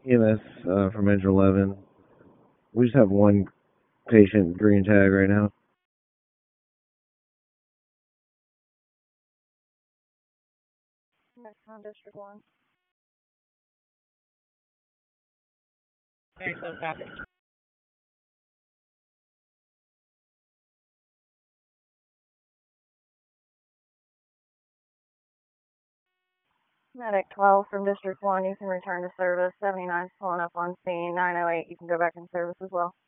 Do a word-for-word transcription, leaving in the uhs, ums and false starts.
E M S uh, from Engine eleven. We just have one patient green tag right now. Next on District one. Excellent, copy. Medic twelve from District one, you can return to service. seventy-nine's pulling up on scene. nine oh eight, you can go back in service as well.